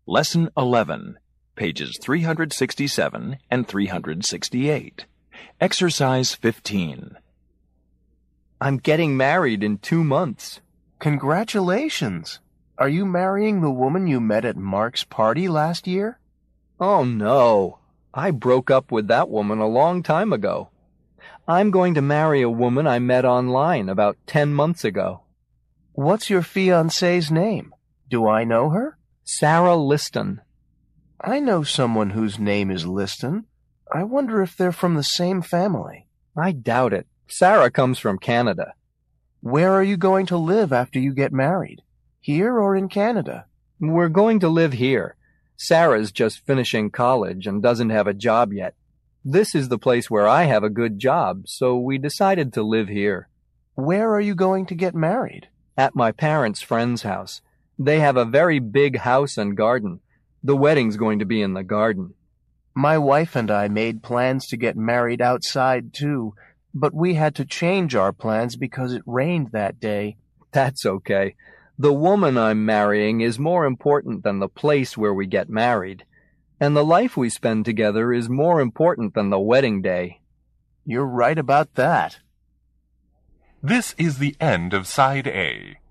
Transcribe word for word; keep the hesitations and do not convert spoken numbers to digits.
Lesson eleven, pages three hundred sixty-seven and three hundred sixty-eight. Exercise fifteen. I'm getting married in two months. Congratulations! Are you marrying the woman you met at Mark's party last year? Oh, no. I broke up with that woman a long time ago. I'm going to marry a woman I met online about ten months ago. What's your fiancée's name? Do I know her? Sarah Liston. I know someone whose name is Liston. I wonder if they're from the same family. I doubt it. Sarah comes from Canada. Where are you going to live after you get married? Here or in Canada? We're going to live here. Sarah's just finishing college and doesn't have a job yet. This is the place where I have a good job, so we decided to live here. Where are you going to get married? At my parents' friend's house. They have a very big house and garden. The wedding's going to be in the garden. My wife and I made plans to get married outside, too, but we had to change our plans because it rained that day. That's okay. The woman I'm marrying is more important than the place where we get married. And the life we spend together is more important than the wedding day. You're right about that. This is the end of Side A.